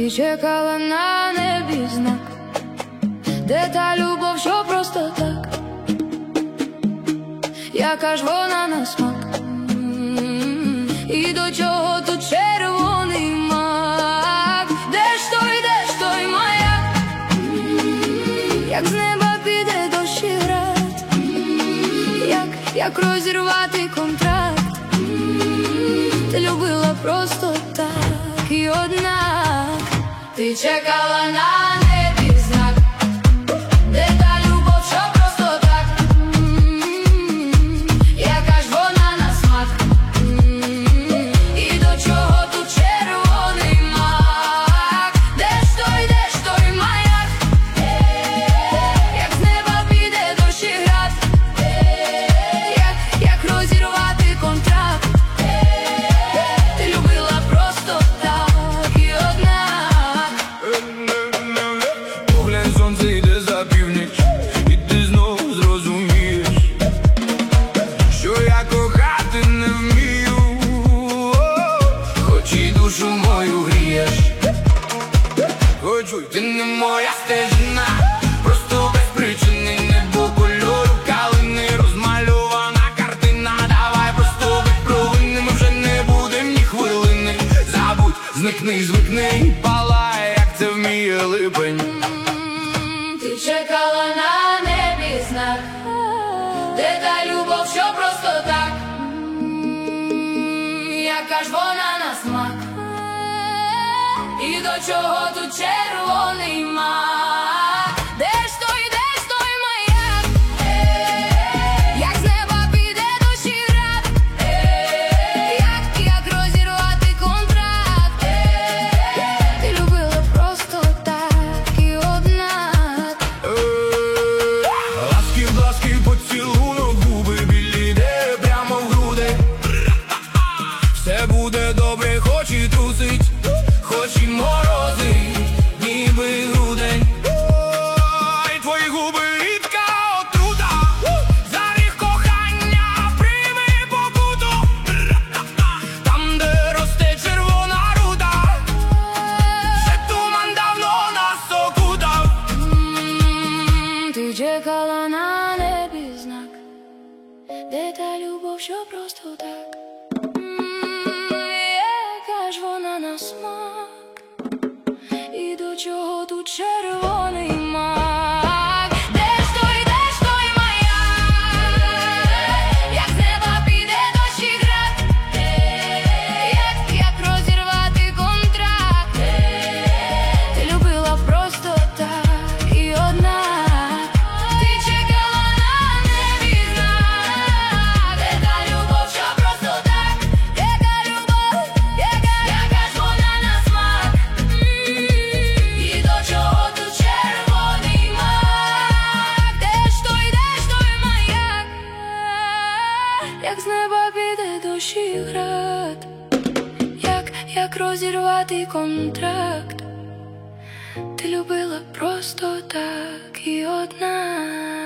Ти чекала на небі знак, де та любов, що просто так, яка ж вона на смак. І до чого тут червоний мак? Де ж той маяк? Як з неба піде дощ і град, як розірвати контракт. Ти любила просто так, і однак ти чекала на небі знак, де та любов, що просто так, яка ж вона на смак. І до чого тут червоний мак? Де ж той маяк? Як з неба піде дощ і град, як розірвати контракт. Ти любила просто так, і однак. Поглянь, сонце йде за північ, і ти знову зрозумієш, що я кохати не вмію, хоч і душу мою грієш. Хочу, ти не моя стежина, просто без причини, небо кольору калини, розмальована картина. Давай просто будь провинним, вже не будем ні хвилини. Забудь, зникни, звикни, палай, як це вміє липень. Ти чекала на небі знак, де та любов, що просто так, яка ж вона на смак. І до чого тут червоний мак? Де ж той маяк? Як з неба піде дощ і град, як розірвати контракт. Ти любила просто так, і однак. Ласки, поцілунок, губи білі, де прямо в груди. Все буде добре, хоч і трусить, хоч і морозить, ніби грудень. Ой, твої губи рідка отрута, за ріг кохання прийми побуту. Там, де росте червона рута, ще туман давно нас окутав. Ти чекала на небі знак, де та любов, що просто так, яка ж вона на смак. І до чого тут червоний мак? Де ж той маяк? Як з неба піде дощ і град, як розірвати контракт. Ти любила просто так, і однак. Ти чекала на небі знак, де та любов, що просто так, яка любов, яка ж вона на смак. І до чого тут червоний мак? Де ж той маяк? Як з неба піде дощ і град, як розірвати контракт. Ти любила просто так, і однак.